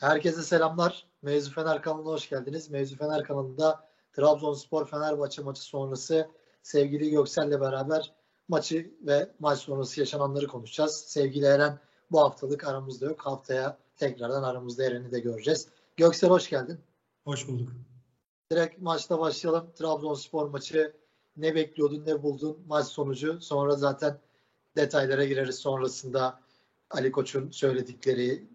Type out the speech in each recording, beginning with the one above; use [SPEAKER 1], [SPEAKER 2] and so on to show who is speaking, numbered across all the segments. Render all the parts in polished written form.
[SPEAKER 1] Herkese selamlar. Mevzu Fener kanalına hoş geldiniz. Mevzu Fener kanalında Trabzonspor Fenerbahçe maçı sonrası sevgili Göksel'le beraber maçı ve maç sonrası yaşananları konuşacağız. Sevgili Eren bu haftalık aramızda yok. Haftaya tekrardan aramızda Eren'i de göreceğiz. Göksel hoş geldin.
[SPEAKER 2] Hoş bulduk.
[SPEAKER 1] Direkt maçta başlayalım. Trabzonspor maçı ne bekliyordun, ne buldun? Maç sonucu. Sonra zaten detaylara gireriz. Sonrasında Ali Koç'un söyledikleri,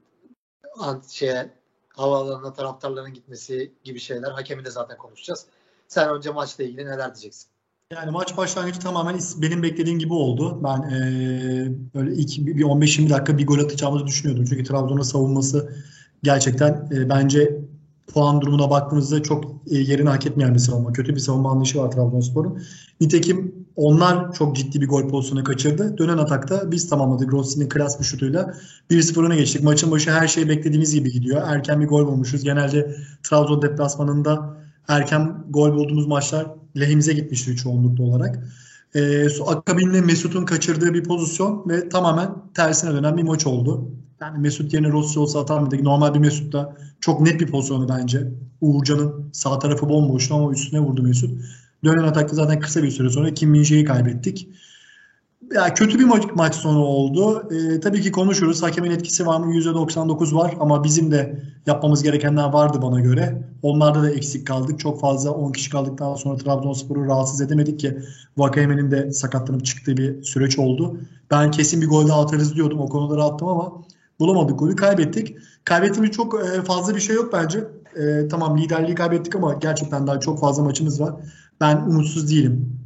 [SPEAKER 1] havaalanına taraftarların gitmesi gibi şeyler. Hakemi de zaten konuşacağız. Sen önce maçla ilgili neler diyeceksin?
[SPEAKER 2] Yani maç başlangıcı tamamen benim beklediğim gibi oldu. Ben böyle ilk bir 15-20 dakika bir gol atacağımızı düşünüyordum. Çünkü Trabzon'un savunması gerçekten bence puan durumuna baktığımızda çok yerini hak etmeyen bir savunma. Kötü bir savunma anlayışı var Trabzonspor'un. Nitekim onlar çok ciddi bir gol pozisyonu kaçırdı. Dönen atakta biz tamamladık. Rossi'nin klas bir şutuyla 1-0 öne geçtik. Maçın başı her şey beklediğimiz gibi gidiyor. Erken bir gol bulmuşuz. Genelde Trabzon deplasmanında erken gol bulduğumuz maçlar lehimize gitmiştir çoğunlukla olarak. Akabinde Mesut'un kaçırdığı bir pozisyon ve tamamen tersine dönen bir maç oldu. Yani Mesut yerine Rossi olsa atar mıydı? Normal bir Mesut'ta çok net bir pozisyonu bence. Uğurcan'ın sağ tarafı bomboştu ama üstüne vurdu Mesut. Dönen atakta zaten kısa bir süre sonra Kim Min-jae'yi kaybettik. Ya kötü bir maç sonu oldu. Tabii ki konuşuruz. Hakemin etkisi var mı? %99 var ama bizim de yapmamız gerekenler vardı bana göre. Onlarda da eksik kaldık. Çok fazla 10 kişi kaldıktan sonra Trabzonspor'u rahatsız edemedik ki Vakayemen'in de sakatlanıp çıktığı bir süreç oldu. Ben kesin bir gol daha atarız diyordum. O konuda rahattım ama bulamadık, golü kaybettik. Kaybettiğimiz çok fazla bir şey yok bence. Tamam, liderliği kaybettik ama gerçekten daha çok fazla maçımız var. Ben umutsuz değilim.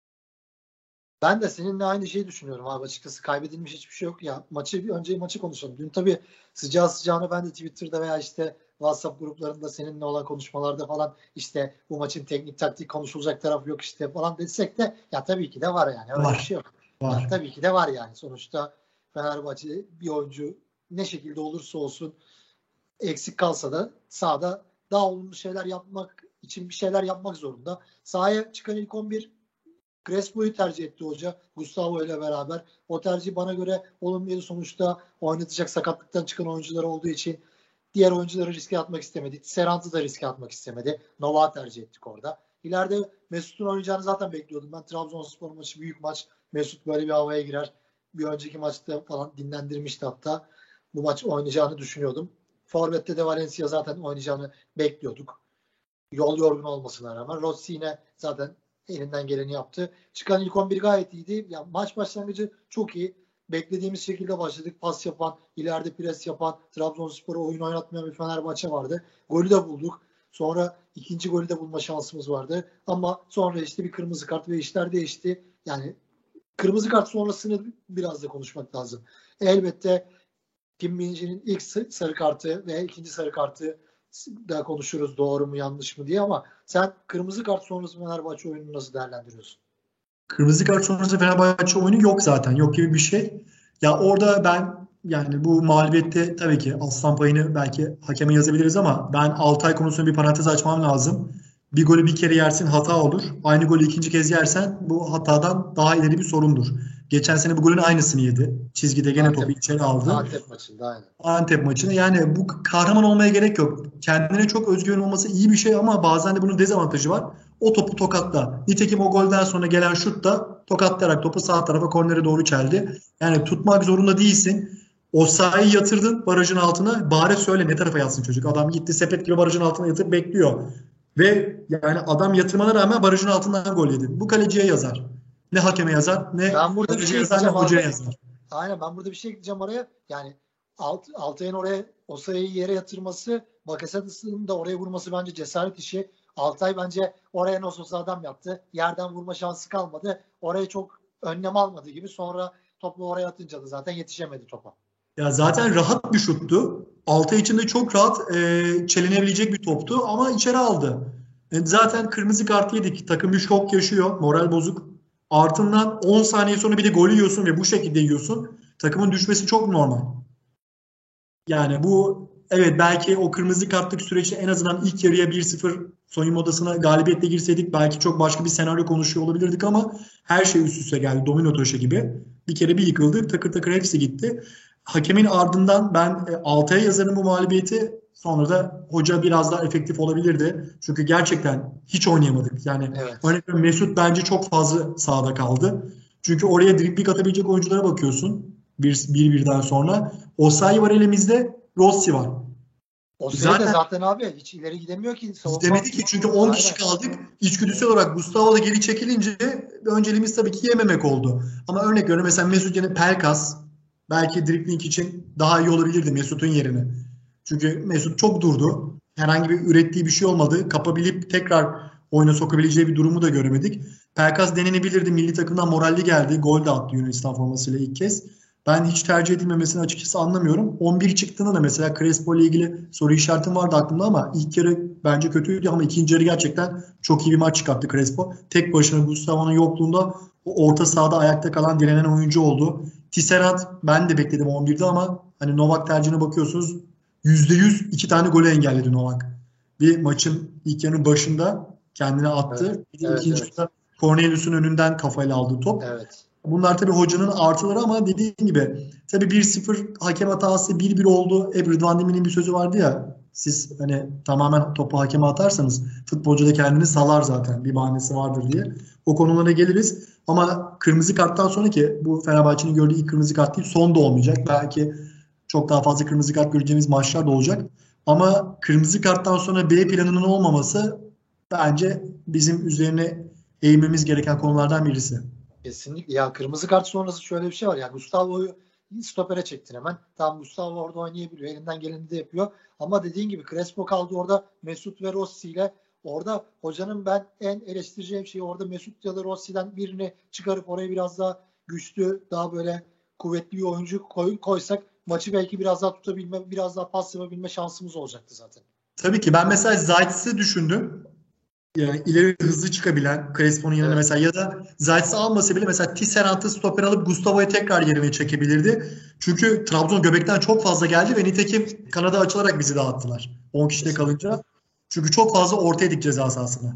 [SPEAKER 1] Ben de seninle aynı şeyi düşünüyorum abi, açıkçası. Kaybedilmiş hiçbir şey yok ya. Önce maçı konuşalım. Dün tabii sıcağı sıcağına ben de Twitter'da veya işte WhatsApp gruplarında seninle olan konuşmalarda falan işte bu maçın teknik taktik konuşulacak tarafı yok işte falan desek de ya tabii ki de var yani. Öyle bir şey yok.
[SPEAKER 2] Var.
[SPEAKER 1] Ya tabii ki de var yani. Sonuçta Fenerbahçe bir oyuncu ne şekilde olursa olsun eksik kalsa da sahada daha olumlu şeyler yapmak için bir şeyler yapmak zorunda. Sahaya çıkan ilk 11 Crespo'yu tercih etti hoca Gustavo ile beraber. O tercih bana göre olumluydu. Sonuçta oynatacak sakatlıktan çıkan oyuncular olduğu için diğer oyuncuları riske atmak istemedi. Serant'ı da riske atmak istemedi. Novak'ı tercih ettik orada. İleride Mesut'un oynayacağını zaten bekliyordum. Ben Trabzonspor maçı büyük maç. Mesut böyle bir havaya girer. Bir önceki maçta falan dinlendirmişti hatta. Bu maç oynayacağını düşünüyordum. Forvet'te de Valencia zaten oynayacağını bekliyorduk. Yol yorgun olmasına rağmen. Rossi yine zaten elinden geleni yaptı. Çıkan ilk 11 gayet iyiydi. Ya, maç başlangıcı çok iyi. Beklediğimiz şekilde başladık. Pas yapan, ileride pres yapan, Trabzonspor'a oyun oynatmayan bir Fenerbahçe vardı. Golü de bulduk. Sonra ikinci golü de bulma şansımız vardı. Ama sonra işte bir kırmızı kart ve işler değişti. Yani kırmızı kart sonrasını biraz da konuşmak lazım. Elbette Kim Min-jae'nin ilk sarı kartı ve ikinci sarı kartı da konuşuruz doğru mu yanlış mı diye, ama sen kırmızı kart sonrası Fenerbahçe oyununu nasıl değerlendiriyorsun?
[SPEAKER 2] Kırmızı kart sonrası Fenerbahçe oyunu yok zaten. Yok gibi bir şey. Ya orada ben yani bu mağlubiyette tabii ki aslan payını belki hakeme yazabiliriz ama ben Altay konusunda bir parantez açmam lazım. Bir golü bir kere yersin hata olur. Aynı golü ikinci kez yersen bu hatadan daha ileri bir sorundur. Geçen sene bu golün aynısını yedi. Çizgide gene topu içeri aldı.
[SPEAKER 1] Antep maçında aynen.
[SPEAKER 2] Antep maçını. Yani bu kahraman olmaya gerek yok. Kendine çok özgüven olması iyi bir şey ama bazen de bunun dezavantajı var. O topu tokatla. Nitekim o golden sonra gelen şut da tokatlayarak topu sağ tarafa kornere doğru çeldi. Yani tutmak zorunda değilsin. O sahayı yatırdın barajın altına. Bari söyle ne tarafa yatsın çocuk. Adam gitti sepet gibi barajın altına yatıp bekliyor. Ve yani adam yatırmana rağmen barajın altından gol yedi. Bu kaleciye yazar. Ne hakeme yazar, ne hocaya yazar, ne hocaya yazar.
[SPEAKER 1] Aynen, ben burada bir şey ekleyeceğim oraya. Yani Altay'ın oraya o sayıyı yere yatırması, Bakasetas'ın da oraya vurması bence cesaret işi. Altay bence oraya nasıl olsa adam yaptı. Yerden vurma şansı kalmadı. Oraya çok önlem almadı gibi. Sonra topu oraya atınca da zaten yetişemedi topa.
[SPEAKER 2] Ya zaten rahat bir şuttu. Altay için de çok rahat çelinebilecek bir toptu ama içeri aldı. Zaten kırmızı kart yedik. Takım bir şok yaşıyor. Moral bozuk. Ardından 10 saniye sonra bir de gol yiyorsun ve bu şekilde yiyorsun. Takımın düşmesi çok normal. Yani bu evet, belki o kırmızı kartlık süreçte en azından ilk yarıya 1-0 soyunma odasına galibiyetle girseydik belki çok başka bir senaryo konuşuyor olabilirdik ama her şey üst üste geldi. Domino taşı gibi. Bir kere bir yıkıldı. Takır takır hepsi gitti. Hakemin ardından ben Altay'a yazarım bu mağlubiyeti. Sonra da hoca biraz daha efektif olabilirdi. Çünkü gerçekten hiç oynayamadık. Yani
[SPEAKER 1] Evet.
[SPEAKER 2] örnek veriyorum, Mesut bence çok fazla sahada kaldı. Çünkü oraya dribling atabilecek oyunculara bakıyorsun. Birden sonra. Osayi var elimizde. Rossi var.
[SPEAKER 1] O sürede
[SPEAKER 2] Zaten
[SPEAKER 1] zaten abi hiç ileri gidemiyor ki savunma.
[SPEAKER 2] izlemedi ki, çünkü 10 kişi
[SPEAKER 1] Aynen.
[SPEAKER 2] kaldık. İçgüdüsel olarak Gustavo da geri çekilince önceliğimiz tabii ki yememek oldu. Ama örnek veriyorum, mesela Mesut yerine Pelkas belki dribbling için daha iyi olabilirdi Mesut'un yerine. Çünkü Mesut çok durdu. Herhangi bir ürettiği bir şey olmadı. Kapabilip tekrar oyuna sokabileceği bir durumu da göremedik. Pelkas denenebilirdi. Milli takımdan moralli geldi. Gol de attı Yunanistan formasıyla ilk kez. Ben hiç tercih edilmemesini açıkçası anlamıyorum. 11 çıktığında da mesela Crespo ile ilgili soru işaretim vardı aklımda, ama ilk yarı bence kötüydü, ama ikinci yarı gerçekten çok iyi bir maç çıkarttı Crespo. Tek başına Gustavo'nun yokluğunda o orta sahada ayakta kalan, direnen oyuncu oldu. Tisserand ben de bekledim 11'de, ama hani Novak tercihine bakıyorsunuz, %100 iki tane golü engelledi Novak. Bir maçın ilk yarının başında kendine attı.
[SPEAKER 1] Evet.
[SPEAKER 2] Bir de
[SPEAKER 1] Evet.
[SPEAKER 2] ikinci
[SPEAKER 1] Evet.
[SPEAKER 2] yarıda Cornelius'un önünden kafayla aldığı top.
[SPEAKER 1] Evet.
[SPEAKER 2] Bunlar tabii hocanın artıları, ama dediğim gibi tabii 1-0 hakem hatası, 1-1 oldu. Rıdvan Demir'in bir sözü vardı ya, siz hani tamamen topu hakeme atarsanız futbolcu da kendini salar zaten, bir bahanesi vardır diye. O konulara geliriz. Ama kırmızı karttan sonra, ki bu Fenerbahçe'nin gördüğü ilk kırmızı kart değil, son da olmayacak. Belki çok daha fazla kırmızı kart göreceğimiz maçlar da olacak. Ama kırmızı karttan sonra B planının olmaması bence bizim üzerine eğilmemiz gereken konulardan birisi.
[SPEAKER 1] Kesinlikle. Ya kırmızı kart sonrası şöyle bir şey var. Ya Gustavo'yu stopere çektin hemen. Tamam, Gustavo orada oynayabiliyor. Elinden geleni de yapıyor. Ama dediğin gibi Crespo kaldı orada Mesut ve Rossi ile. Orada hocanın ben en eleştireceğim şey, orada Mesut ya da Rossi'den birini çıkarıp oraya biraz daha güçlü, daha böyle kuvvetli bir oyuncu koysak maçı belki biraz daha tutabilme, biraz daha pas yapabilme şansımız olacaktı zaten.
[SPEAKER 2] Tabii ki ben mesela Zayt'sı düşündüm. Yani ileri hızlı çıkabilen Crespo'nun yanına
[SPEAKER 1] Evet.
[SPEAKER 2] mesela, ya da Zayt'sı almasa bile mesela Tisserand'ı stoper alıp Gustavo'yu tekrar yerine çekebilirdi. Çünkü Trabzon göbekten çok fazla geldi ve nitekim kanada açılarak bizi dağıttılar 10 kişide
[SPEAKER 1] Kesinlikle.
[SPEAKER 2] kalınca. Çünkü çok fazla orta yedik ceza sahasına.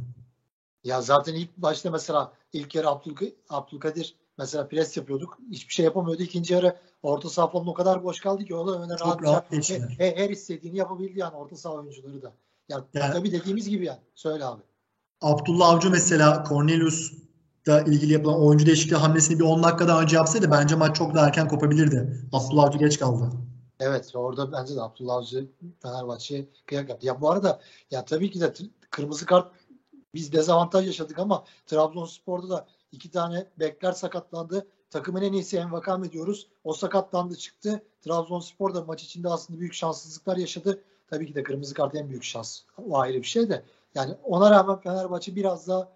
[SPEAKER 1] Ya zaten ilk başta mesela ilk yarı Abdülkadir mesela pres yapıyorduk. Hiçbir şey yapamıyordu. İkinci yarı orta saha falan o kadar boş kaldı ki o da öyle
[SPEAKER 2] Çok
[SPEAKER 1] rahatça
[SPEAKER 2] rahat geçtiler.
[SPEAKER 1] her istediğini yapabildi yani orta saha oyuncuları da. Ya
[SPEAKER 2] Yani
[SPEAKER 1] tabii dediğimiz gibi yani. Söyle abi.
[SPEAKER 2] Abdullah Avcı mesela Cornelius'la ilgili yapılan oyuncu değişikliği hamlesini bir 10 dakika daha önce yapsaydı bence maç çok daha erken kopabilirdi. Abdullah
[SPEAKER 1] Kesinlikle.
[SPEAKER 2] Avcı geç kaldı.
[SPEAKER 1] Evet, orada bence de Abdullah Avcı Fenerbahçe'ye kıyak yaptı. Ya bu arada ya tabii ki de kırmızı kart biz dezavantaj yaşadık ama Trabzonspor'da da iki tane bekler sakatlandı. Takımın en iyisi Envakame diyoruz. O sakatlandı çıktı. Trabzonspor da maç içinde aslında büyük şanssızlıklar yaşadı. Tabii ki de kırmızı kart en büyük şans. O ayrı bir şey de. Yani ona rağmen Fenerbahçe biraz daha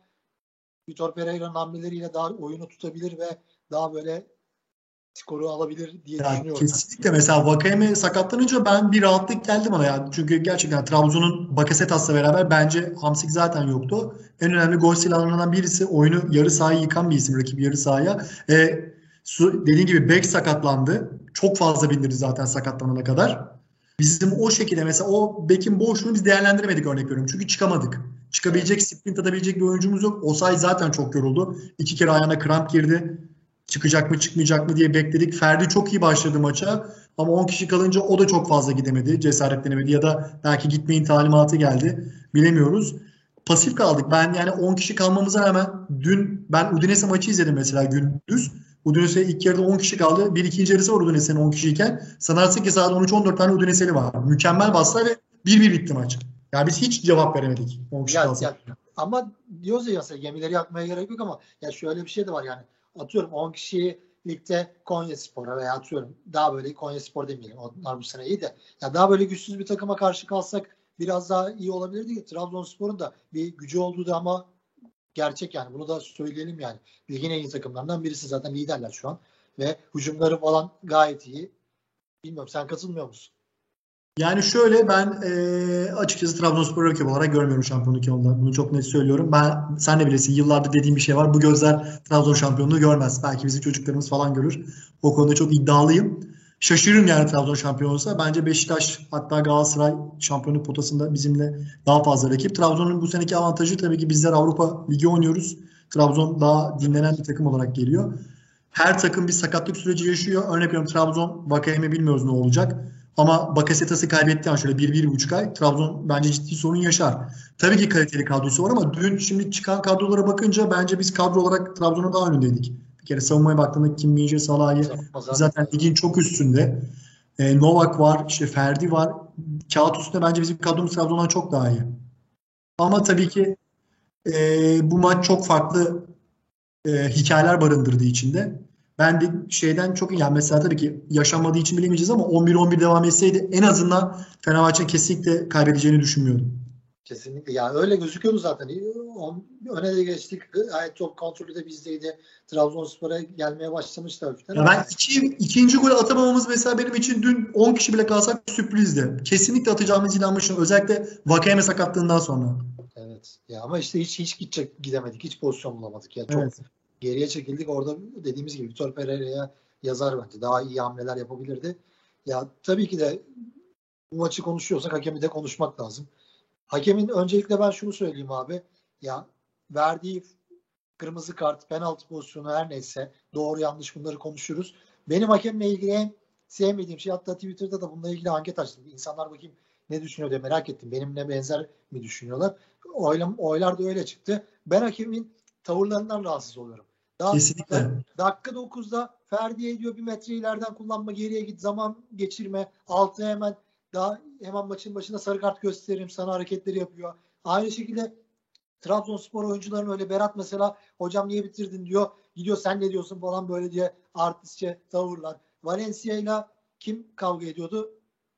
[SPEAKER 1] Vitor Pereira'nın hamleleriyle daha oyunu tutabilir ve daha böyle skoru alabilir diye
[SPEAKER 2] Ya
[SPEAKER 1] düşünüyorum ben.
[SPEAKER 2] kesinlikle, mesela Vakayeme sakatlanınca ben bir rahatlık geldi bana ya. Çünkü gerçekten Trabzon'un Bakasetas'la beraber bence Hamsik zaten yoktu. En önemli gol silahlarından birisi, oyunu yarı sahayı yıkan bir isim rakip yarı sahaya. Dediğin gibi bek sakatlandı. Çok fazla bindirdi zaten sakatlanana kadar. Bizim o şekilde mesela o bekin boşluğunu biz değerlendiremedik, örnek veriyorum. Çünkü çıkamadık.
[SPEAKER 1] Evet.
[SPEAKER 2] Çıkabilecek, sprint atabilecek bir oyuncumuz yok. Osayi zaten çok yoruldu. 2 kere ayağına kramp girdi. Çıkacak mı çıkmayacak mı diye bekledik. Ferdi çok iyi başladı maça, ama 10 kişi kalınca o da çok fazla gidemedi, cesaretlenemedi, ya da belki gitmeyin talimatı geldi. Bilemiyoruz. Pasif kaldık. Ben yani 10 kişi kalmamıza rağmen dün ben Udinese maçı izledim mesela gündüz. Udinese ilk yarıda 10 kişi kaldı. Bir ikinci yarısı var Udinese'nin 10 kişiyken. Sanarsın ki sahada 13-14 tane Udineseli var. Mükemmel bastılar ve 1-1 bitti maç. Yani biz hiç cevap veremedik 10 kişi
[SPEAKER 1] Ya,
[SPEAKER 2] kalsak.
[SPEAKER 1] ya ama diyoruz ya mesela gemileri yakmaya gerek yok ama ya şöyle bir şey de var yani. Atıyorum 10 kişiyi ligde Konyaspor'a veya atıyorum daha böyle Konyaspor demeyelim. Onlar bu sene iyi de. Ya daha böyle güçsüz bir takıma karşı kalsak biraz daha iyi olabilirdi ki Trabzonspor'un da bir gücü olduğu da ama gerçek yani. Bunu da söyleyelim yani. Ligin en iyi takımlarından birisi, zaten liderler şu an. Ve hücumları falan gayet iyi. Bilmiyorum, sen katılmıyor musun?
[SPEAKER 2] Yani şöyle, ben açıkçası Trabzonspor rakip olarak görmüyorum şampiyonluk yolunda. Bunu çok net söylüyorum. Sen de bilirsin, yıllardır dediğim bir şey var. Bu gözler Trabzon şampiyonluğu görmez. Belki bizim çocuklarımız falan görür. O konuda çok iddialıyım. Şaşırırım yani Trabzon şampiyon olsa. Bence Beşiktaş, hatta Galatasaray şampiyonluk potasında bizimle daha fazla rakip. Trabzon'un bu seneki avantajı tabii ki, bizler Avrupa Ligi oynuyoruz. Trabzon daha dinlenen bir takım olarak geliyor. Her takım bir sakatlık süreci yaşıyor. Örnek veriyorum, Trabzon Vakayeme bilmiyoruz ne olacak. Ama Bakasetas'ı kaybettiği an şöyle 1-1,5 ay Trabzon bence ciddi sorun yaşar. Tabii ki kaliteli kadrosu var ama dün şimdi çıkan kadrolara bakınca bence biz kadro olarak Trabzon'a daha önündeydik. Bir kere savunmaya baktığında Kim Min-jae, Salah'ı zaten ligin çok üstünde. Novak var, işte Ferdi var. Kağıt üstünde bence bizim kadromuz Trabzon'dan çok daha iyi. Ama tabii ki bu maç çok farklı hikayeler barındırdığı içinde. Ben de şeyden çok iyi. Yani mesela tabii ki yaşanmadığı için bilemeyeceğiz ama 11-11 devam etseydi en azından Fenerbahçe kesinlikle kaybedeceğini düşünmüyordum.
[SPEAKER 1] Kesinlikle. Ya öyle gözüküyordu zaten. Öne de geçtik. Gayet top kontrolü de bizdeydi. Trabzonspor'a gelmeye başlamıştı hafiften
[SPEAKER 2] Ya
[SPEAKER 1] ama
[SPEAKER 2] ben ikinci gol atamamamız mesela benim için dün 10 kişi bile kalsak sürprizdi. Kesinlikle atacağımız inanmıştım. Özellikle Vakayeme sakatlığından sonra.
[SPEAKER 1] evet. Ya ama işte hiç gidemedik. Hiç pozisyon bulamadık. Ya çok
[SPEAKER 2] Evet.
[SPEAKER 1] geriye çekildik. Orada dediğimiz gibi Vitor Pereira'ya yazar bence. Daha iyi hamleler yapabilirdi. Ya tabii ki de bu maçı konuşuyorsak hakemi de konuşmak lazım. Hakemin öncelikle ben şunu söyleyeyim abi. Ya verdiği kırmızı kart, penaltı pozisyonu her neyse doğru yanlış bunları konuşuruz. Benim hakemle ilgili en sevmediğim şey, hatta Twitter'da da bununla ilgili anket açtım. İnsanlar bakayım ne düşünüyor diye merak ettim. Benimle benzer mi düşünüyorlar? Oylar da öyle çıktı. Ben hakemin tavırlarından rahatsız oluyorum.
[SPEAKER 2] Kesinlikle.
[SPEAKER 1] Dakika 9'da Ferdi'ye diyor bir metre ileriden kullanma, geriye git, zaman geçirme, altı hemen maçın başında sarı kart gösteririm sana hareketleri yapıyor. Aynı şekilde Trabzonspor oyuncuların öyle, Berat mesela hocam niye bitirdin diyor. Gidiyor sen ne diyorsun falan böyle diye artistçe tavırlar. Valencia ile kim kavga ediyordu?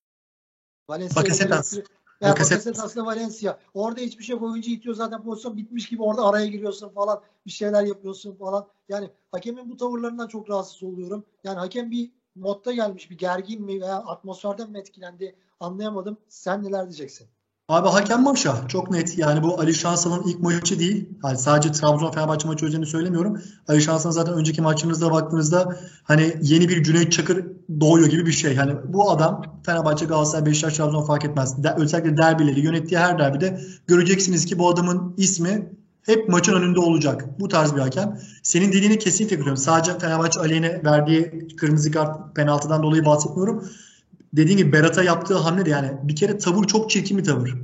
[SPEAKER 1] Valencia ile
[SPEAKER 2] Bakasetas.
[SPEAKER 1] Bakasetas aslında Valencia. Orada hiçbir şey yok. Oyuncu itiyor zaten, pozisyon bitmiş gibi orada araya giriyorsun falan. Bir şeyler yapıyorsun falan. Yani hakemin bu tavırlarından çok rahatsız oluyorum. Yani hakem bir modda gelmiş, bir gergin mi veya atmosferden mi etkilendi anlayamadım. Sen neler diyeceksin?
[SPEAKER 2] Abi hakem Maşa çok net. Yani bu Ali Şansal'ın ilk maçı değil. Yani sadece Trabzon-Fenerbahçe maçı özelini söylemiyorum. Ali Şansal'ın zaten önceki maçınızda baktığınızda hani yeni bir Cüneyt Çakır doğuyor gibi bir şey. Hani bu adam Fenerbahçe, Galatasaray, Beşiktaş, Trabzon fark etmez. Özellikle derbileri yönettiği her derbide göreceksiniz ki bu adamın ismi hep maçın önünde olacak. Bu tarz bir hakem. Senin dediğini kesinlikle görüyorum. Sadece Fenerbahçe aleyhine verdiği kırmızı kart penaltıdan dolayı bahsetmiyorum. Dediğim gibi Berat'a yaptığı hamle de yani bir kere tavır çok çirkin bir tavır.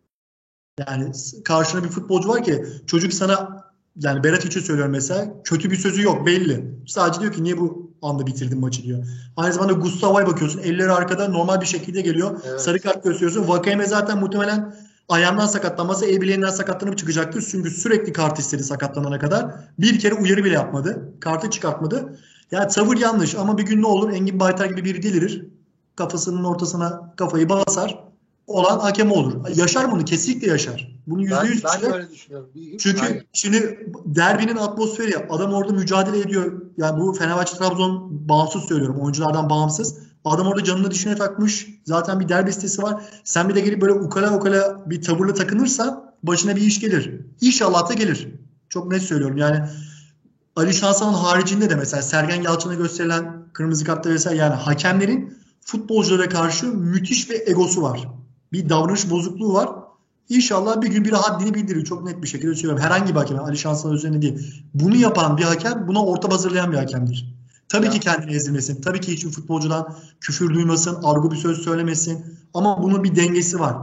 [SPEAKER 2] Yani karşına bir futbolcu var ki çocuk sana, yani Berat için söylüyorum mesela, kötü bir sözü yok belli. Sadece diyor ki niye bu anda bitirdin maçı diyor. Aynı zamanda Gustavo'ya bakıyorsun, elleri arkada normal bir şekilde geliyor.
[SPEAKER 1] Evet.
[SPEAKER 2] Sarı kart gösteriyorsun. Vakayeme zaten muhtemelen ayağından sakatlanmasa el bileğinden sakatlanıp çıkacaktır. Çünkü sürekli kart istedi sakatlanana kadar. Bir kere uyarı bile yapmadı. Kartı çıkartmadı. Yani tavır yanlış ama bir gün ne olur? Engin Baytar gibi biri delirir. Kafasının ortasına kafayı basar. Olan hakem olur. Yaşar bunu. Kesinlikle yaşar. Bunu %100
[SPEAKER 1] Ben de
[SPEAKER 2] yaşar.
[SPEAKER 1] öyle düşünüyorum.
[SPEAKER 2] Çünkü
[SPEAKER 1] Aynen.
[SPEAKER 2] şimdi derbinin atmosferi, adam orada mücadele ediyor. Yani bu Fenerbahçe Trabzon bağımsız söylüyorum. Oyunculardan bağımsız. Adam orada canını dişine takmış. Zaten bir derbi sitesi var. Sen bir de gelip böyle ukala ukala bir tavırla takınırsa başına bir iş gelir. İnşallah da gelir. Çok net söylüyorum. Yani Ali Şansal'ın haricinde de mesela Sergen Yalçın'a gösterilen kırmızı kartlar vesaire, yani hakemlerin futbolculara karşı müthiş bir egosu var. Bir davranış bozukluğu var. İnşallah bir gün bir haddini bildirir. Çok net bir şekilde söylüyorum. Herhangi bir hakem, Ali Şansal'ın üzerine değil. Bunu yapan bir hakem, buna ortam hazırlayan bir hakemdir. Tabii ki kendini ezdirmesin. Tabii ki hiçbir futbolcudan küfür duymasın, argo bir söz söylemesin. Ama bunun bir dengesi var.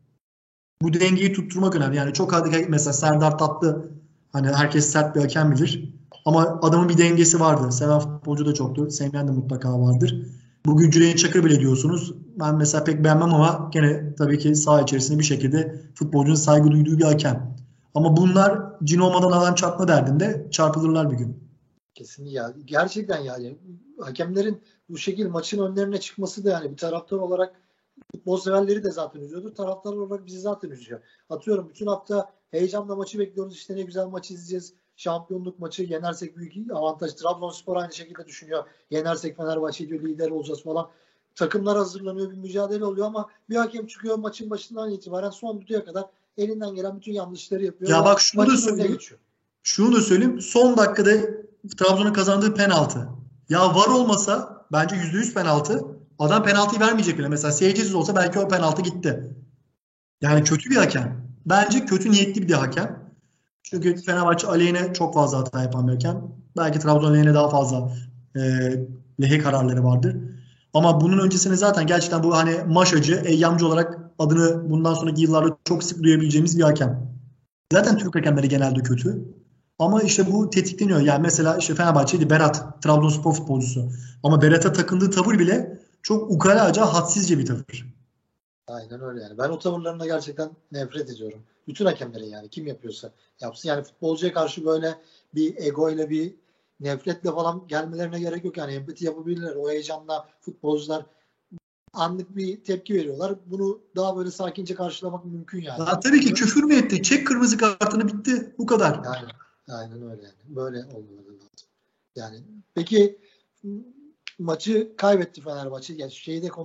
[SPEAKER 2] Bu dengeyi tutturmak önemli. Yani çok hadi mesela Serdar Tatlı, hani herkes sert bir hakem bilir. Ama adamın bir dengesi vardı. Seven futbolcu da çoktur. Sevmeyen de mutlaka vardır. Bugün Cüneyt Çakır bile diyorsunuz. Ben mesela pek beğenmem ama gene tabii ki saha içerisinde bir şekilde futbolcunun saygı duyduğu bir hakem. Ama bunlar cin olmadan adam çarpma derdinde çarpılırlar bir gün.
[SPEAKER 1] Kesinlikle ya. Gerçekten yani hakemlerin bu şekilde maçın önlerine çıkması da yani bir taraftar olarak futbol severleri de zaten üzüyordur. Taraftar olarak bizi zaten üzüyor. Atıyorum bütün hafta heyecanla maçı bekliyoruz. İşte ne güzel maç izleyeceğiz. Şampiyonluk maçı, yenersek büyük avantaj. Trabzonspor aynı şekilde düşünüyor. Yenersek Fenerbahçe diyor lider olacağız falan. Takımlar hazırlanıyor, bir mücadele oluyor ama bir hakem çıkıyor maçın başından itibaren son düdüğe kadar elinden gelen bütün yanlışları yapıyor.
[SPEAKER 2] Ya bak şunu da
[SPEAKER 1] maçın önüne
[SPEAKER 2] söyleyeyim.
[SPEAKER 1] geçiyor.
[SPEAKER 2] Şunu da söyleyeyim. Son dakikada Trabzon'un kazandığı penaltı. Ya var olmasa bence %100 penaltı. Adam penaltıyı vermeyecek bile. Mesela seyircisiz olsa belki o penaltı gitti. Yani kötü bir hakem. Bence kötü niyetli bir de hakem. Çünkü Fenerbahçe aleyhine çok fazla hata yapan bir hakem. Belki Trabzon aleyhine daha fazla e, lehe kararları vardır. Ama bunun öncesinde zaten gerçekten bu hani Maşacı, Eyyamcı olarak adını bundan sonraki yıllarda çok sık duyabileceğimiz bir hakem. Zaten Türk hakemleri genelde kötü. Ama işte bu tetikleniyor. Yani mesela işte Fenerbahçe'de Berat, Trabzonspor futbolcusu. Ama Berat'a takındığı tavır bile çok ukalaca, hadsizce bir tavır.
[SPEAKER 1] Aynen öyle yani. Ben o tavırlarına gerçekten nefret ediyorum. Bütün hakemlerin yani kim yapıyorsa yapsın. Yani futbolcuya karşı böyle bir ego ile bir nefretle falan gelmelerine gerek yok. Yani empati yapabilirler. O heyecanla futbolcular anlık bir tepki veriyorlar. Bunu daha böyle sakince karşılamak mümkün yani.
[SPEAKER 2] Ya tabii ki küfür mü etti? Çek kırmızı kartını, bitti. Bu kadar.
[SPEAKER 1] Yani aynen öyle yani. Böyle olmaları lazım. Yani peki maçı kaybetti Fenerbahçe. Yani şeyi de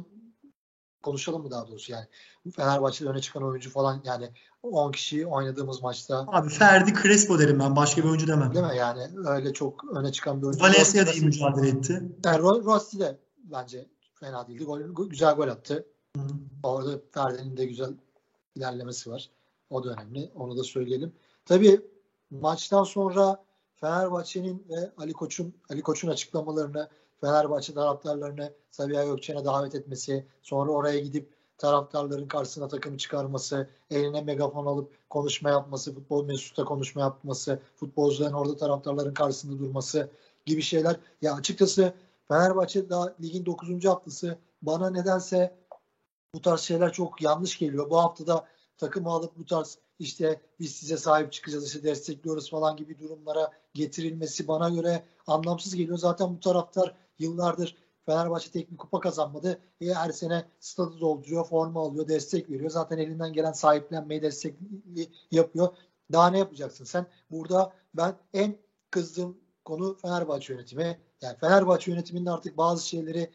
[SPEAKER 1] konuşalım mı daha doğrusu yani. Fenerbahçe'de öne çıkan oyuncu falan yani 10 kişi oynadığımız maçta
[SPEAKER 2] Abi Ferdi Crespo derim ben. Başka bir oyuncu
[SPEAKER 1] değil
[SPEAKER 2] demem.
[SPEAKER 1] mi? Yani öyle çok öne çıkan bir oyuncu.
[SPEAKER 2] Valencia da iyi mücadele etti.
[SPEAKER 1] Yani Rossi de bence fena değildi. Güzel gol attı.
[SPEAKER 2] Hı.
[SPEAKER 1] Orada Ferdi'nin de güzel ilerlemesi var. O da önemli. Onu da söyleyelim. Tabii maçtan sonra Fenerbahçe'nin ve Ali Koç'un açıklamalarını, Fenerbahçe taraftarlarını Sabiha Gökçen'e davet etmesi, sonra oraya gidip taraftarların karşısına takımı çıkarması, eline megafon alıp konuşma yapması, futbol mesut'a konuşma yapması, futbolcuların orada taraftarların karşısında durması gibi şeyler. Ya açıkçası Fenerbahçe daha ligin 9. haftası, bana nedense bu tarz şeyler çok yanlış geliyor. Bu hafta da takımı alıp bu tarz işte biz size sahip çıkacağız, işte destekliyoruz falan gibi durumlara getirilmesi bana göre anlamsız geliyor. Zaten bu taraftar yıllardır Fenerbahçe tek bir kupa kazanmadı. Her sene stadı dolduruyor, forma alıyor, destek veriyor. Zaten elinden gelen sahiplenmeyi, destekli yapıyor. Daha ne yapacaksın sen? Burada ben en kızdığım konu Fenerbahçe yönetimi. Yani Fenerbahçe yönetiminin artık bazı şeyleri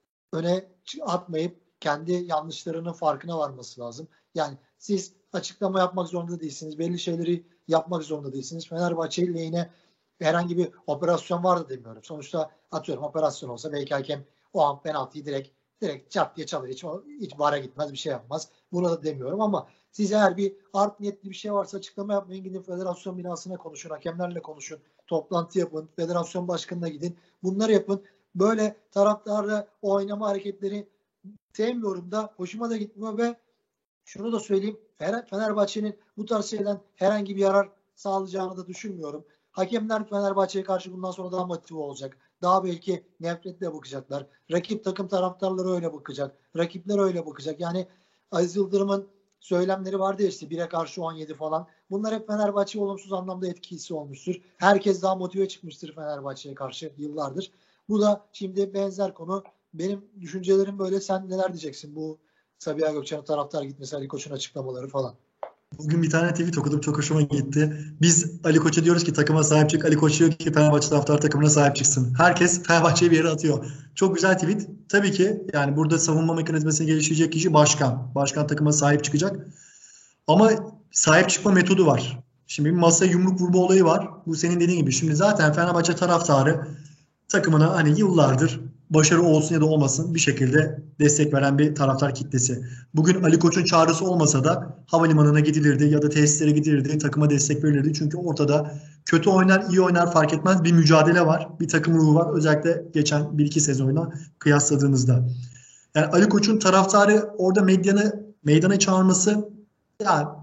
[SPEAKER 1] öne atmayıp kendi yanlışlarının farkına varması lazım. Yani siz açıklama yapmak zorunda değilsiniz. Belli şeyleri yapmak zorunda değilsiniz. Fenerbahçe lehine herhangi bir operasyon vardı demiyorum. Sonuçta atıyorum operasyon olsa belki hakem o an penaltıyı direkt çat diye çalır. Hiç VAR'a gitmez, bir şey yapmaz. Bunu da demiyorum ama siz eğer bir art niyetli bir şey varsa açıklama yapmayın. Gidin federasyon binasına konuşun. Hakemlerle konuşun. Toplantı yapın. Federasyon başkanına gidin. Bunları yapın. Böyle taraftarla oynama hareketleri sevmiyorum da, hoşuma da gitmiyor ve şunu da söyleyeyim, Fenerbahçe'nin bu tarz şeyden herhangi bir yarar sağlayacağını da düşünmüyorum. Hakemler Fenerbahçe'ye karşı bundan sonra daha motive olacak. Daha belki nefretle bakacaklar. Rakip takım taraftarları öyle bakacak. Rakipler öyle bakacak. Yani Aziz Yıldırım'ın söylemleri vardı ya, işte 1'e karşı 17 falan. Bunlar hep Fenerbahçe'ye olumsuz anlamda etkisi olmuştur. Herkes daha motive çıkmıştır Fenerbahçe'ye karşı yıllardır. Bu da şimdi benzer konu. Benim düşüncelerim böyle. Sen neler diyeceksin bu Sabiha Gökçen'e taraftar gitmesi, Ali Koç'un açıklamaları falan?
[SPEAKER 2] Bugün bir tane tweet okudum, çok hoşuma gitti. Biz Ali Koç'a diyoruz ki takıma sahip çık. Ali Koç diyor ki Fenerbahçe taraftar takımına sahip çıksın. Herkes Fenerbahçe'yi bir yere atıyor. Çok güzel tweet. Tabii ki yani burada savunma mekanizmasını geliştirecek kişi başkan. Başkan takıma sahip çıkacak. Ama sahip çıkma metodu var. Şimdi bir masa yumruk vurma olayı var. Bu senin dediğin gibi. Şimdi zaten Fenerbahçe taraftarı takımına hani yıllardır başarı olsun ya da olmasın bir şekilde destek veren bir taraftar kitlesi. Bugün Ali Koç'un çağrısı olmasa da havalimanına gidilirdi ya da tesislere gidilirdi, takıma destek verilirdi. Çünkü ortada kötü oynar, iyi oynar fark etmez bir mücadele var, bir takım ruhu var. Özellikle geçen 1-2 sezonla kıyasladığımızda. Yani Ali Koç'un taraftarı orada meydana çağırması, ya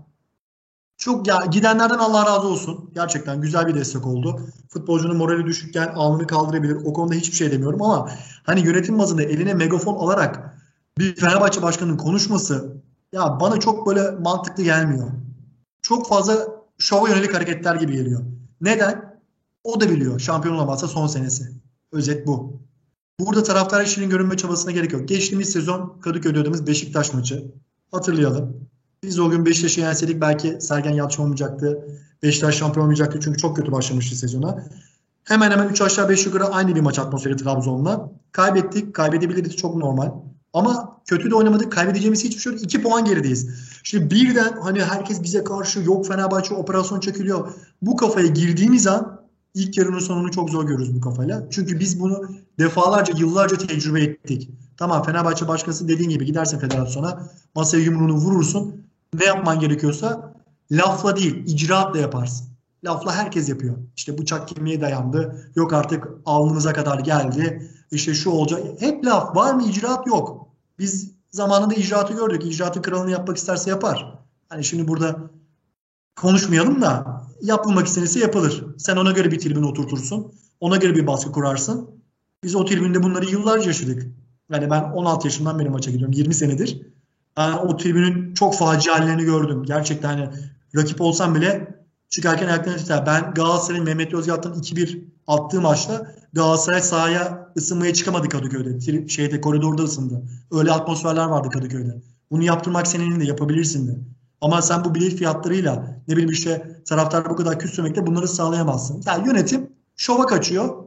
[SPEAKER 2] çok, ya gidenlerden Allah razı olsun. Gerçekten güzel bir destek oldu. Futbolcunun morali düşükken alnını kaldırabilir. O konuda hiçbir şey demiyorum ama hani yönetim bazında eline megafon alarak bir Fenerbahçe başkanının konuşması, ya bana çok böyle mantıklı gelmiyor. Çok fazla şova yönelik hareketler gibi geliyor. Neden? O da biliyor. Şampiyon olamazsa son senesi. Özet bu. Burada taraftar işinin görünme çabasına gerek yok. Geçtiğimiz sezon Kadıköy'de ödediğimiz Beşiktaş maçı. Hatırlayalım. Biz o gün Beşiktaş'ı yenseydik belki Sergen Yalçın olmayacaktı. Beşiktaş şampiyon olmayacaktı çünkü çok kötü başlamıştı sezona. Hemen hemen 3 aşağı 5 yukarı aynı bir maç atmosferi Trabzon'la. Kaybettik. Kaybedebilirdik, çok normal. Ama kötü de oynamadık. Kaybedeceğimiz hiçbir şey yok. 2 puan gerideyiz. Şimdi birden hani herkes bize karşı, yok Fenerbahçe operasyon çekiliyor. Bu kafaya girdiğimiz an ilk yarının sonunu çok zor görürüz bu kafayla. Çünkü biz bunu defalarca, yıllarca tecrübe ettik. Tamam, Fenerbahçe başkası dediğin gibi gidersin federasyona, masaya yumruğunu vurursun. Ne yapman gerekiyorsa lafla değil, icraatla yaparsın. lafla herkes yapıyor. İşte bıçak kemiğe dayandı. Yok artık alnımıza kadar geldi. İşte şu olacak. Hep laf. Var mı icraat? Yok. Biz zamanında icraatı gördük. İcraatı kralını yapmak isterse yapar. Hani şimdi burada konuşmayalım da yapılmak istenirse yapılır. Sen ona göre bir tribün oturtursun. Ona göre bir baskı kurarsın. Biz o tribünde bunları yıllarca yaşadık. Yani ben 16 yaşından beri maça gidiyorum. 20 senedir. Yani o tribünün çok facia hallerini gördüm. Gerçekten hani rakip olsam bile çıkarken ayaklarını titrer. Ben Galatasaray'ın Mehmet Yozgat'tan 2-1 attığı maçta Galatasaray sahaya ısınmaya çıkamadı Kadıköy'de. Şeyde koridorda ısındı. Öyle atmosferler vardı Kadıköy'de. Bunu yaptırmak senin elinde, yapabilirsin de. Ama sen bu bilet fiyatlarıyla ne bileyim işte taraftar bu kadar küstürmekle bunları sağlayamazsın. Yani yönetim şova kaçıyor.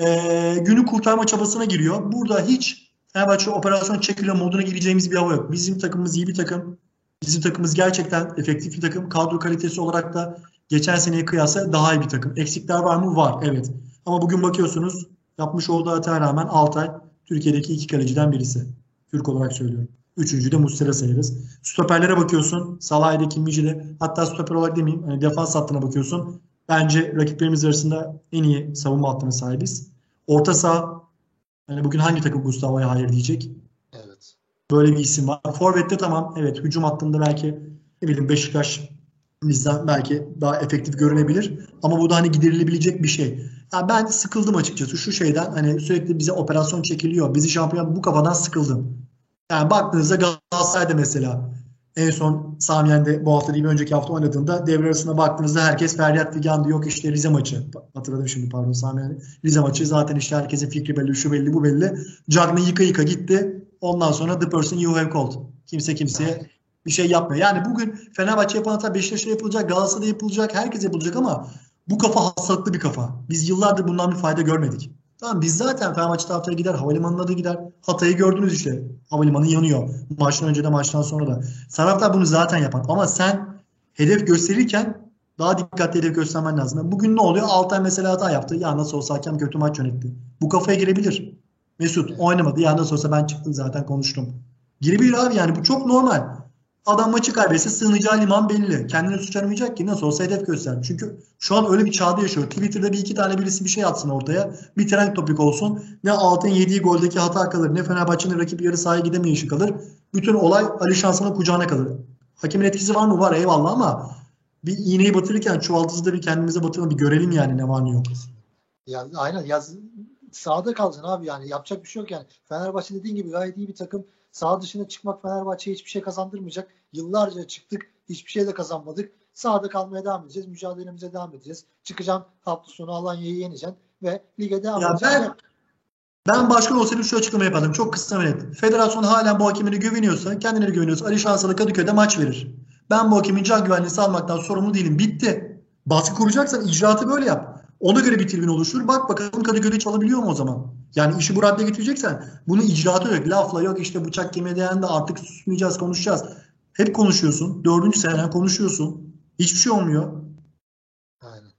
[SPEAKER 2] Günü kurtarma çabasına giriyor. Burada hiç Fenerbahçe operasyon çekiliyor moduna gireceğimiz bir hava yok. Bizim takımımız iyi bir takım. Bizim takımımız gerçekten efektif bir takım. Kadro kalitesi olarak da geçen seneye kıyasla daha iyi bir takım. Eksikler var mı? Var. Evet. Ama bugün bakıyorsunuz yapmış olduğu hataya rağmen Altay Türkiye'deki iki kaleciden birisi. Türk olarak söylüyorum. Üçüncü de Muslera sayarız. Stoperlere bakıyorsun. Salah'da, Kimmic'de. Hatta stoper olarak demeyeyim. Hani defans hattına bakıyorsun. Bence rakiplerimiz arasında en iyi savunma hattına sahibiz. Orta saha yani bugün hangi takım Gustavo'ya hayır diyecek?
[SPEAKER 1] Evet.
[SPEAKER 2] Böyle bir isim var. Forvet'te tamam. Evet. Hücum hattında belki ne bileyim Beşiktaş bizden belki daha efektif görünebilir. Ama bu da hani giderilebilecek bir şey. Yani ben sıkıldım açıkçası şu şeyden. Hani sürekli bize operasyon çekiliyor. Bizi şampiyon bu kafadan sıkıldım. Yani baktığınızda Galatasaray'da mesela en son Sami Yen'de bu hafta değil bir önceki hafta oynadığında devre arasında baktığınızda herkes feryat figandı. Yok işte Rize maçı. Hatırladım şimdi pardon Sami Yen'de. Rize maçı zaten işte herkesin fikri belli, şu belli, bu belli. Cagney yıka yıka gitti. Ondan sonra the person you have called. Kimse kimseye bir şey yapmıyor. Yani bugün Fenerbahçe yapan hata Beşiktaş'ta yapılacak, Galatasaray'da yapılacak, herkes yapılacak ama bu kafa hastalıklı bir kafa. Biz yıllardır bundan bir fayda görmedik. Tamam biz zaten Fenerbahçe taraftarı gider, havalimanına da gider. Hatay'ı gördünüz işte. Havalimanı yanıyor. Maçtan önce de maçtan sonra da. Taraftar bunu zaten yapar. Ama sen hedef gösterirken daha dikkatli hedef göstermen lazım. Bugün ne oluyor? Altay mesela hata yaptı. Ya nasıl olsa hakem kötü maç yönetti. Bu kafaya girebilir. Mesut oynamadı. Ya nasıl olsa ben çıktım zaten konuştum. Girebilir abi yani bu çok normal. Adam maçı kaybetse sığınacağı liman belli. Kendini suç aramayacak ki nasıl olsa hedef göster. Çünkü şu an öyle bir çağda yaşıyor. Twitter'da bir iki tane birisi bir şey atsın ortaya. Bir trend topik olsun. Ne Altay'ın yediği goldeki hata kalır. Ne Fenerbahçe'nin rakip yarı sahaya gidemeyişi kalır. Bütün olay Ali Şansalan'ın kucağına kalır. Hakemin etkisi var mı? Var eyvallah ama bir iğneyi batırırken çuvaldızı da bir kendimize batıralım. Bir görelim yani ne var ne yok.
[SPEAKER 1] Ya aynen sahada kalacaksın abi yani yapacak bir şey yok yani. Fenerbahçe dediğin gibi gayet iyi bir takım. Saha dışına çıkmak Fenerbahçe'ye hiçbir şey kazandırmayacak. Yıllarca çıktık, hiçbir şey de kazanmadık. Sahada kalmaya devam edeceğiz, mücadelemize devam edeceğiz. Çıkacaksın hafta sonu Alanya'yı yeneceksin ve lige devam edeceksin.
[SPEAKER 2] Ben başkan olsaydım şu açıklama yapardım. Çok kısa ve net. Federasyon halen bu hakemine güveniyorsa, kendine güveniyorsa Ali Şansalı Kadıköy'de maç verir. Ben bu hakemin can güvenliğini sağlamaktan sorumlu değilim. Bitti. Baskı kuracaksan icraatı böyle yap. Ona göre bir tribün oluştur. Bak bakalım Kadıköy'de çalabiliyor mu o zaman? Yani işi bu raddeye getireceksen bunu icraatı yok. Lafla yok işte bıçak kemiğe değen de artık susmayacağız konuşacağız. Hep konuşuyorsun. Dördüncü seneden konuşuyorsun. Hiçbir şey olmuyor.
[SPEAKER 1] Aynen.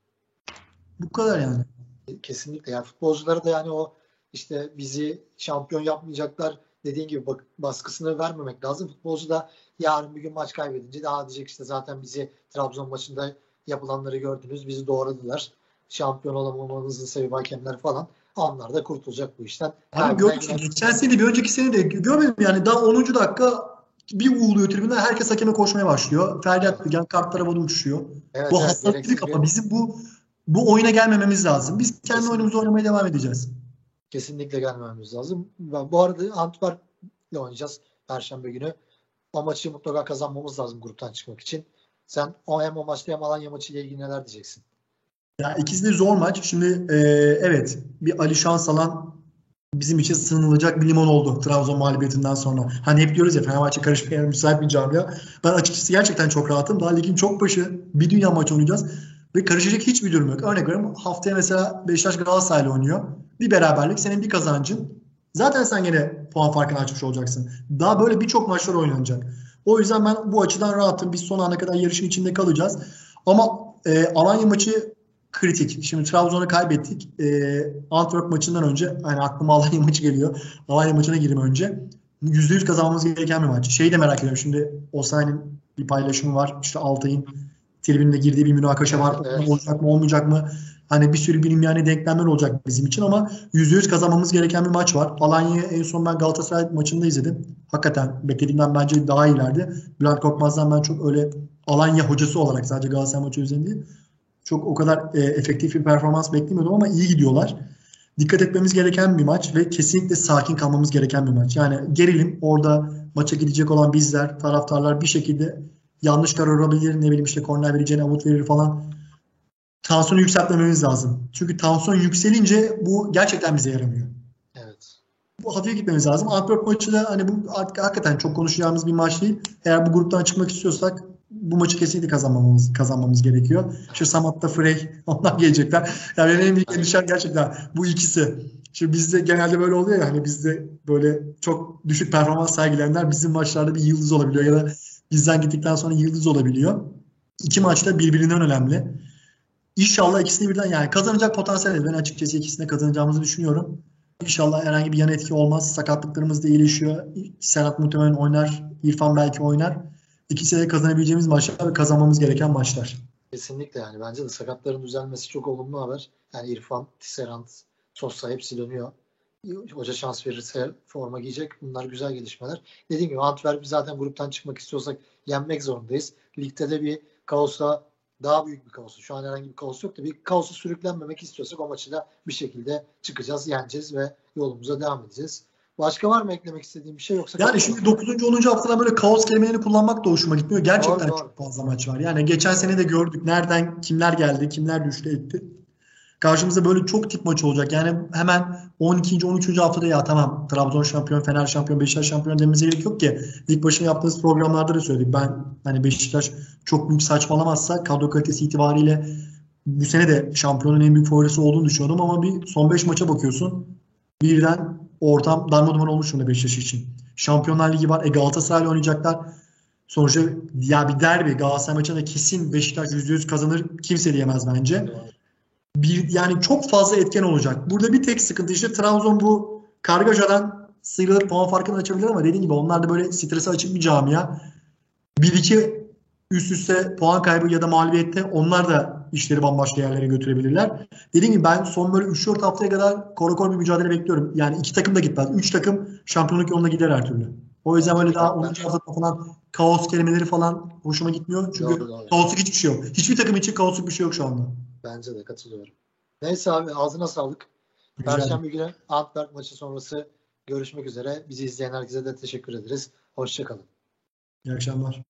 [SPEAKER 2] Bu kadar yani.
[SPEAKER 1] Kesinlikle. Yani futbolculara da yani o işte bizi şampiyon yapmayacaklar dediğin gibi baskısını vermemek lazım. Futbolcu da yarın bir gün maç kaybedince daha diyecek işte zaten bizi Trabzon maçında yapılanları gördünüz. Bizi doğradılar. Şampiyon olamamamızın sebebi hakemler falan. Onlar da kurtulacak bu işten.
[SPEAKER 2] Abi görüyorsun. Geçen sene bir önceki sene de görmedim yani daha 10. dakika bir uğuluyor tribünden herkes hakeme koşmaya başlıyor. Feryat figan kartlar havada uçuşuyor.
[SPEAKER 1] Evet,
[SPEAKER 2] Bu hastalıklı kafa. Bizim bu oyuna gelmememiz lazım. Biz kendi oyunumuzu oynamaya devam edeceğiz.
[SPEAKER 1] Kesinlikle gelmememiz lazım. Bu arada Antwerp'le oynayacağız Perşembe günü. O maçı mutlaka kazanmamız lazım gruptan çıkmak için. Sen hem o maçta hem Alanya maçıyla ilgili neler diyeceksin?
[SPEAKER 2] Ya ikisi de zor maç. Şimdi evet bir Ali Şansalan bizim için sığınılacak bir limon oldu Trabzon mağlubiyetinden sonra. Hani hep diyoruz ya Fenerbahçe karışmaya müsait bir camia. Ben açıkçası gerçekten çok rahatım. Daha ligin çok başı bir dünya maçı oynayacağız. Ve karışacak hiçbir durum yok. Örnek veriyorum haftaya mesela Beşiktaş Galatasaray'la oynuyor. Bir beraberlik senin bir kazancın. Zaten sen gene puan farkını açmış olacaksın. Daha böyle birçok maçlar oynanacak. O yüzden ben bu açıdan rahatım. Biz son ana kadar yarışın içinde kalacağız. Ama Alanya maçı kritik. Şimdi Trabzon'u kaybettik. Antwerp maçından önce yani aklıma Alanya maçı geliyor. Alanya maçına gireyim önce. %100 kazanmamız gereken bir maç. Şeyi de merak ediyorum. Şimdi Osayi'nin bir paylaşımı var. İşte Altay'ın tribünde girdiği bir münakaşa var.
[SPEAKER 1] Evet.
[SPEAKER 2] Olacak mı olmayacak mı? Hani bir sürü bilinmeyen denklemler olacak bizim için ama %100 kazanmamız gereken bir maç var. Alanya'yı en son ben Galatasaray maçında izledim. Hakikaten beklediğimden bence daha iyilerdi. Bülent Korkmaz'dan ben çok öyle Alanya hocası olarak sadece Galatasaray maçı üzerinde değil, çok o kadar efektif bir performans beklemiyordum ama iyi gidiyorlar. Dikkat etmemiz gereken bir maç ve kesinlikle sakin kalmamız gereken bir maç. Yani gerilim orada maça gidecek olan bizler, taraftarlar bir şekilde yanlış karar alabilir. Ne bileyim işte korner vereceğine umut verir falan. Tansiyonu yükseltmememiz lazım. Çünkü tansiyon yükselince bu gerçekten bize yaramıyor.
[SPEAKER 1] Evet.
[SPEAKER 2] Bu hafif gitmemiz lazım. Antwerp maçı da hani bu hakikaten çok konuşacağımız bir maç değil. Eğer bu gruptan çıkmak istiyorsak bu maçı kesinlikle kazanmamız gerekiyor. İşte Samat'ta Frey onlar gelecekler. Yani benim en büyük endişem gerçekten bu ikisi. Şimdi bizde genelde böyle oluyor ya hani bizde böyle çok düşük performans sergileyenler bizim maçlarda bir yıldız olabiliyor ya da bizden gittikten sonra yıldız olabiliyor. İki maç da birbirinden önemli. İnşallah ikisini birden yani kazanacak potansiyel. Ben açıkçası ikisini kazanacağımızı düşünüyorum. İnşallah herhangi bir yan etki olmaz. Sakatlıklarımız da iyileşiyor. Serhat muhtemelen oynar. İrfan belki oynar. İkisi de kazanabileceğimiz maçlar ve kazanmamız gereken maçlar.
[SPEAKER 1] Kesinlikle yani. Bence de sakatların düzelmesi çok olumlu haber. Yani İrfan, Tisserand, Sosa hepsi dönüyor. Hoca şans verirse forma giyecek. Bunlar güzel gelişmeler. Dediğim gibi Antwerp'i zaten gruptan çıkmak istiyorsak yenmek zorundayız. Ligde de bir kaosla daha büyük bir kaosu. Şu an herhangi bir kaos yok da bir kaosu sürüklenmemek istiyorsak o maçı da bir şekilde çıkacağız, yeneceğiz ve yolumuza devam edeceğiz. Başka var mı eklemek istediğim bir şey yoksa?
[SPEAKER 2] Yani şimdi 9. 10. haftada böyle kaos kelimelerini kullanmak da hoşuma gitmiyor. Gerçekten
[SPEAKER 1] Doğru.
[SPEAKER 2] çok fazla maç var. Yani geçen sene de gördük. Nereden kimler geldi, kimler düştü etti. Karşımızda böyle çok tip maç olacak. Yani hemen 12. 13. haftada ya tamam Trabzon şampiyon, Fener şampiyon, Beşiktaş şampiyon dememize gerek yok ki. İlk başına yaptığımız programlarda da söyledik. Ben hani Beşiktaş çok büyük saçmalamazsa kadro kalitesi itibariyle bu sene de şampiyonun en büyük favorisi olduğunu düşünüyordum ama bir son 5 maça bakıyorsun. Birden ortam darmaduman olmuş durumda Beşiktaş için. Şampiyonlar Ligi var. Galatasaray'la oynayacaklar. Sonuçta ya bir derbi Galatasaray maçında kesin Beşiktaş %100 kazanır. Kimse diyemez bence. Yani çok fazla etken olacak. Burada bir tek sıkıntı işte Trabzon bu kargaşadan sıyrılıp puan farkını açabilir ama dediğim gibi onlar da böyle strese açık bir camia. 1-2 üst üste puan kaybı ya da mağlubiyette onlar da işleri bambaşka yerlere götürebilirler. Dediğim gibi ben son böyle 3-4 haftaya kadar korakor bir mücadele bekliyorum. Yani iki takım da gitmez. 3 takım şampiyonluk yoluna gider her türlü. O yüzden böyle daha 10. haftada falan kaos kelimeleri falan hoşuma gitmiyor. Çünkü
[SPEAKER 1] Doğru.
[SPEAKER 2] kaosluk hiçbir şey yok. Hiçbir takım için kaosluk bir şey yok şu anda.
[SPEAKER 1] Bence de katılıyorum. Neyse abi ağzına sağlık. Perşembe günü Antwerp maçı sonrası görüşmek üzere. Bizi izleyen herkese de teşekkür ederiz. Hoşça kalın.
[SPEAKER 2] İyi akşamlar.